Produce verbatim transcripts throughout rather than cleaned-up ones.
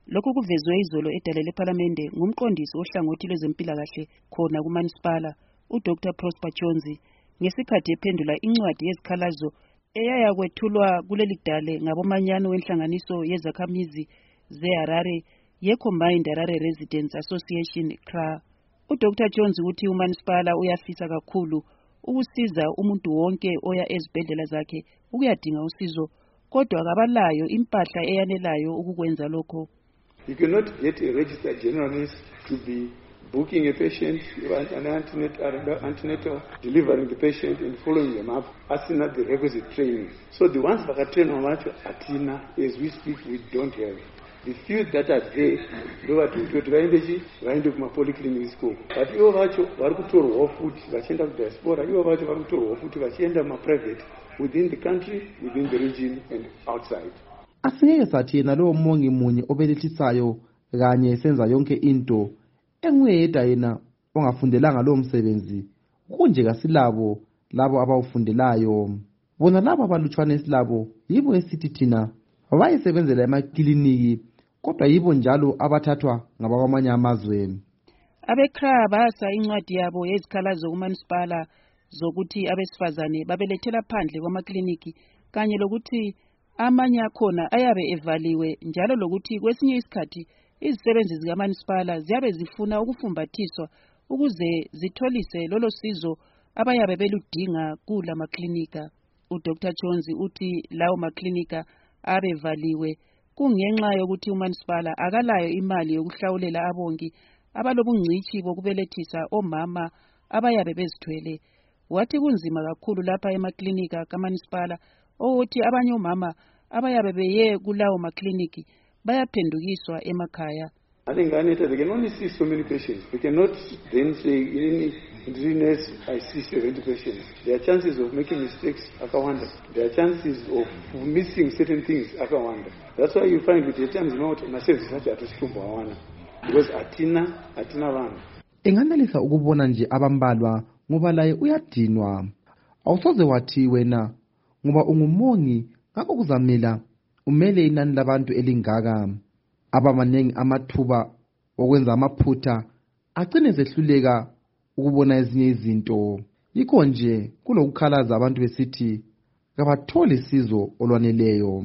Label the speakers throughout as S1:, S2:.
S1: Lokhu kuvezwe izolo edale lePhalamende ngumqondisi ohlangothi lwezempilakahle khona kuManisipala, uDr Prosper Tshonzi, ngesikhathi ephendula incwadi yezikhalazo eyaya kwethulwa kuleli dale ngabomanyano wenhlanganiso yezakhamizi zeHarare ye-Combined Harare Residents Association C R A. uDr Tshonzi uthi uManisipala uyafisa kakhulu ukusiza umuntu wonke oya ezibhedlela zakhe ukuyadinga usizo, kodwa kabalayo impahla eyanelayo ukukwenza lokho.
S2: You cannot get a registered generalist to be booking a patient, an antenatal, antenatal, delivering the patient and following them up, asking the requisite training. So the ones that are trained on Atina, as we speak, we don't have. The few that are there, they are to to energy, going to my polyclinic school. But you have to work to raw food, vachenda diaspora, you have to work to raw food, vachenda my private, within the country, within the region and outside.
S3: Asingeke sathi yena lo mongi munye obelethisayo kanye senza yonke into enguyedwa yena ongafundelanga lo msebenzi kunje kasilabo labo abawufundelayo. Bona labo abalutshwana esilabo yibo esithi thina bayisebenzela emakliniki, kodwa yibo njalo abathathwa ngabakwamanye amazwe.
S1: Abe-C R A basa incwadi yabo yezikhalazo kuManisipala zokuthi abesifazane babelethela phandle kwamakliniki kanye lokuthi amanye akhona ayabe evaliwe, njalo lokuthi kwesinye isikhathi izisebenzi zikaManisipala ziyabe zifuna ukufumbathiswa ukuze zitholise lolo sizo abayabe beludinga kula maklinika. uDr Tshonzi uthi lawo maklinika abevaliwe kungenxa yokuthi uManisipala akalayo imali yokuhlawulela abongi abalobungcithi bokubelethisa omama abayabe bezithwele. Wathi kunzima kakhulu lapha emaklinika kaManisipala ukuthi abanye omama abayabe beye kulawo makliniki bayaphendukiswa emakhaya.
S2: I think Anita, they can only see so many patients. They cannot then say, any nurse, I see seventy patients. There are chances of making mistakes, akawanda. There are chances of missing certain things, akawanda. That's why you find with the times not na service such at Stumbo awana. Because atina, atina vana.
S3: Enganelisa ukubona nje abambalwa ngoba laye uyadinwa. Awusoze wathi wena ngoba ungumongi ngakho kuzamela umele inani labantu elingaka. Abamanengi amathuba okwenza amaphutha agcine sehluleka ukubona ezinye izinto. Yikho nje kulokukhalaza abantu besithi kabathole isizo olwaneleyo.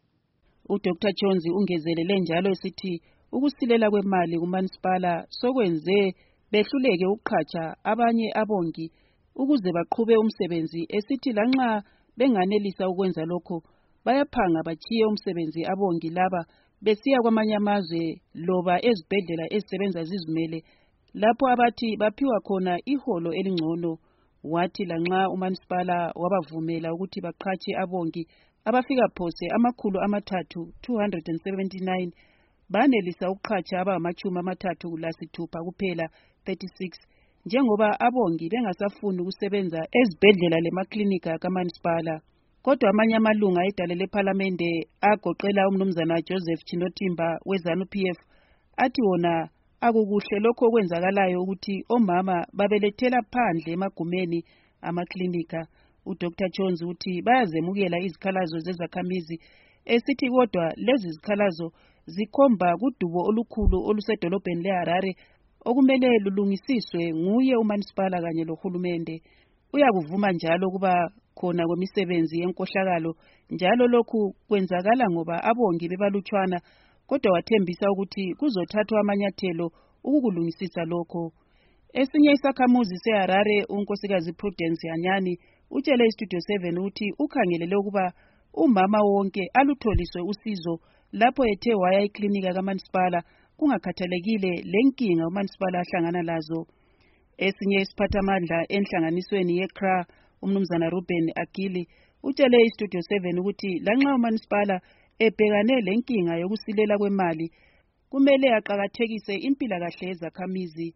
S1: uDr Tshonzi ungezelele njalo esithi ukusilela kwemali kuManisipala sokwenze behluleke ukuqhatsha abanye abongi ukuze baqhube umsebenzi, esithi lanxa benganelisa ukwenza lokho bayaphanga bachiye umsebenzi abongi laba besiya kwamanye amazwe loba ezibhedlela ezisebenza zizimele lapho abathi baphiwa khona iholo elingcono. Wathi lanxa uManisipala wabavumela ukuthi baqhatshe abongi abafika phose amakhulu amathathu two hundred seventy-nine, banelisa ukuqhatsha abangamachumi amathathu lasithupha kuphela thirty-six, njengoba abongi bengasafuni ukusebenza ezibhedlela lemaklinika kaManisipala. Kodwa amanye amalunga edale lePhalamende agoqela umnumzana Joseph Chinotimba weZANU P F athi wona akukuhle lokho okwenzakalayo ukuthi omama babelethela phandle emagumeni amaklinika. uDr Tshonzi uthi bayazemukela izikhalazo zezakhamizi, esithi kodwa lezi zikhalazo zikhomba kudubo olukhulu olusedolobheni leHarare okumele lulungisiswe nguye uManisipala kanye lohulumende. Uyakuvuma njalo kuba khona kwemisebenzi yenkohlakalo, njalo lokhu kwenzakala ngoba abongi bebalutshwana, kodwa wathembisa ukuthi kuzothathwa amanyathelo ukukulungisisa lokho. Esinye isakhamuzi seHarare, unkosikazi Prudence Anyani, utshele iStudio seven ukuthi ukhangelele ukuba umama wonke alutholiswe usizo lapho ethe waya eklinika kaManisipala kungakhathalekile lenkinga uManisipala ahlangana lazo. Esinye isiphathamandla enhlanganisweni ye-C R A, umnumzana Ruben Akili, utshele iStudio seven ukuthi lanxa uManisipala ebhekane lenkinga yokusilela kwemali kumele aqhakathekise impilakahle yezakhamizi,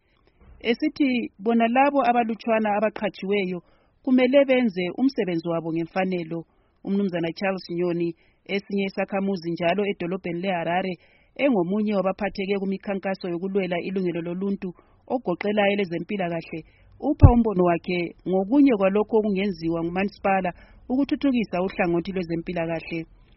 S1: esithi bona labo abalutshwana abaqhatshiweyo kumele benze umsebenzi wabo ngemfanelo. Umnumzana Charles Nyoni, esinye isakhamuzi njalo edolobheni leHarare, engomunye wabaphatheke kumikhankaso yokulwela ilungelo loluntu ogoqela elezempilakahle, upha umbono wakhe ngokunye kwalokho okungenziwa nguManisipala ukuthuthukisa uhlangothi lwezempilakahle.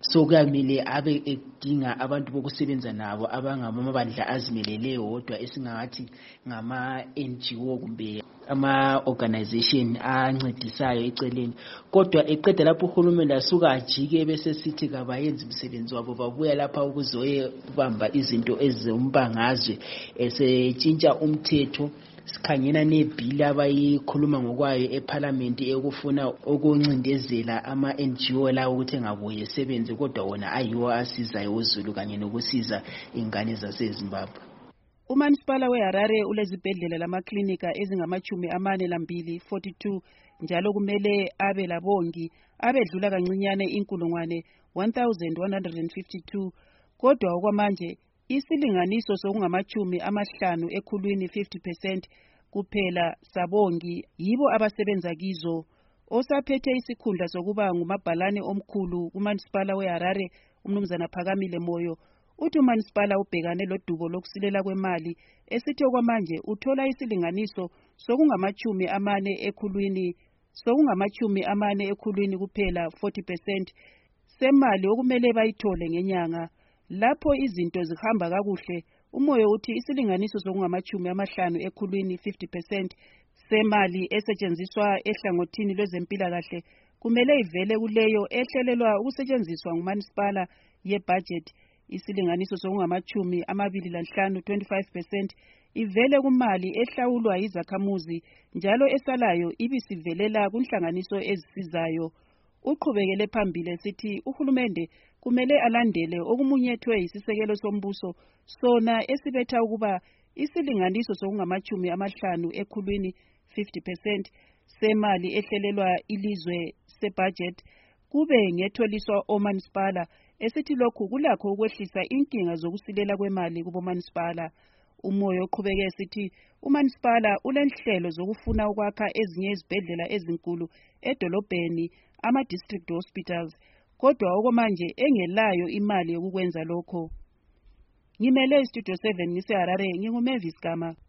S4: so kuyamele abe edinga abantu bokusebenza nabo abangamabandla azimeleleyo wodwa esingathi ngama N G O kumbe ama organization ancedisayo eceleni. Kodwa eqeda lapho uhulumende asuka ajike bese sithi kabayenzi umsebenzi wabo, babuya lapha ukuzoye kubamba izinto ezombangazwe, esetshintsha umthetho. Sikhangena nebhili abayikhuluma ngokwayo eParliament ekufuna ukuncindezela ama N G O la ukuthi engabuye sebenze, kodwa wona ayiwo asizayo uZulu kanye nokusiza ingane zaseZimbabwe.
S1: Umasipala weHarare ulezibhedlela lamaklinika ezingamachumi amane lambili forty-two njalo kumele abe labongi abedlula kancinyane inkulungwane one thousand one hundred fifty-two, kodwa okwamanje isilinganiso sokungamachumi amahlanu ekhulwini fifty percent kuphela sabongi yibo abasebenza kizo. Osaphethe isikhundla sokuba ngumabhalane omkhulu kumasipala weHarare umnumzana Phakamile Moyo uthi umasipala ubhekane lodubo lokusilela kwemali esithi okwamanje uthola isilinganiso sokungamachumi amane ekhulwini sokungamachumi amane ekhulwini kuphela forty percent semali okumele bayithole ngenyanga. Lapho izinto zihamba kakuhle, uMoyo uthi isilinganiso sokungamachumi amahlanu ekhulwini fifty percent semali esetshenziswa ehlangothini lwezempilakahle kumele ivele kuleyo ehlelelwa ukusetshenziswa ngumasipala yebudget. Isilinganiso sokungamachumi amabili lanhlanu twenty-five percent ivele kumali ehlawulwa izakhamuzi njalo esalayo ibisivelela kunhlanganiso ezisizayo. Uqhubekele phambili sithi uhulumende kumele alandele okumunyethwe isisekelo sombuso sona esibetha ukuba isilinganiso sokungamachumi amahlanu ekhulwini fifty percent semali ehlelelwa ilizwe sebudget kube ngetholiswa omanisipala, esithi lokhu kulakho ukwehlisa inkinga zokusilela kwemali kubomanisipala. Umoyo uqhubeke sithi umanisipala ulenhlelo zokufuna ukwakha ezinye izibhedlela ezinkulu edolobheni, ama-district hospitals, kodwa okwamanje engelayo imali yokukwenza lokho. Ngimele iStudio seven ngiseHarare, nginguMavis Gama.